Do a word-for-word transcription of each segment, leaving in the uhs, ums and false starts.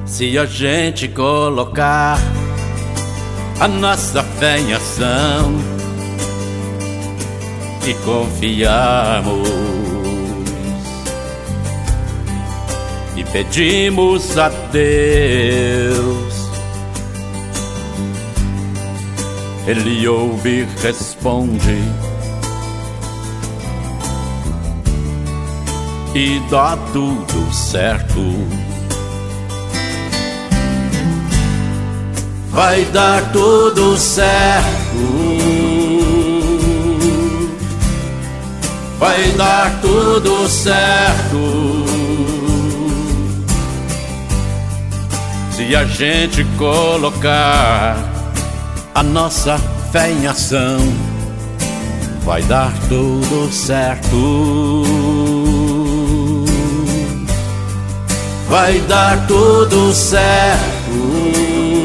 Se a gente colocar a nossa fé em ação e confiarmos e pedimos a Deus, Ele ouve e responde e dá tudo certo. Vai dar tudo certo. Vai dar tudo certo. Se a gente colocar a nossa fé em ação, vai dar tudo certo. Vai dar tudo certo.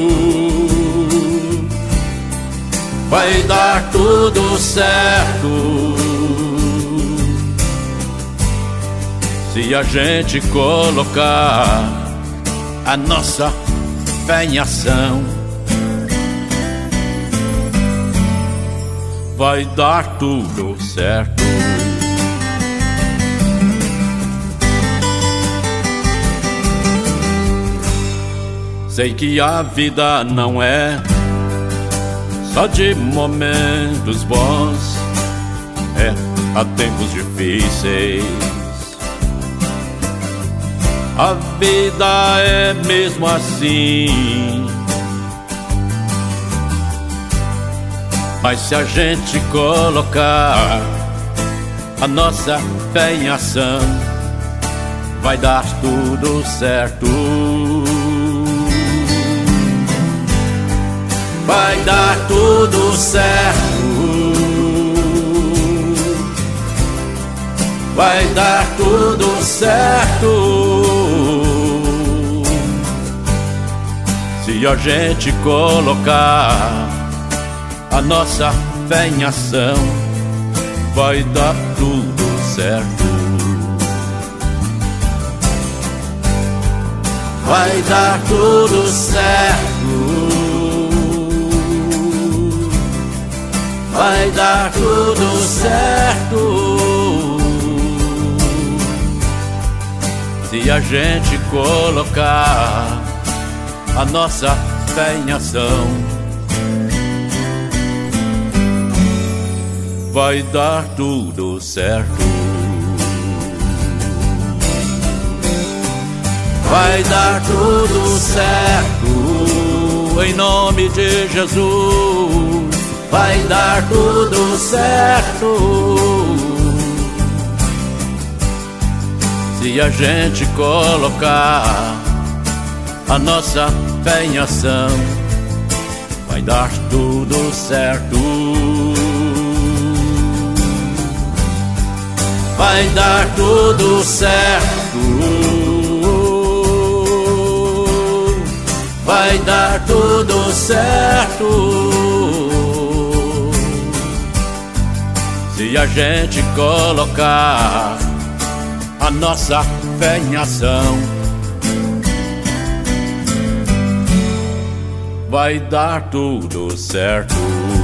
Vai dar tudo certo. Se a gente colocar a nossa fé em ação, vai dar tudo certo. Sei que a vida não é só de momentos bons, é, há tempos difíceis. A vida é mesmo assim. Mas se a gente colocar a nossa fé em ação, vai dar tudo certo. Vai dar tudo certo. Vai dar tudo certo. Se a gente colocar a nossa fé em ação, vai dar tudo certo. Vai dar tudo certo. Vai dar tudo certo. Se a gente colocar a nossa fé em ação, vai dar tudo certo. Vai dar tudo certo. Em nome de Jesus, vai dar tudo certo. Se a gente colocar a nossa fé em ação, vai dar tudo certo. Vai dar tudo certo. Vai dar tudo certo. Se a gente colocar a nossa fé em ação, vai dar tudo certo.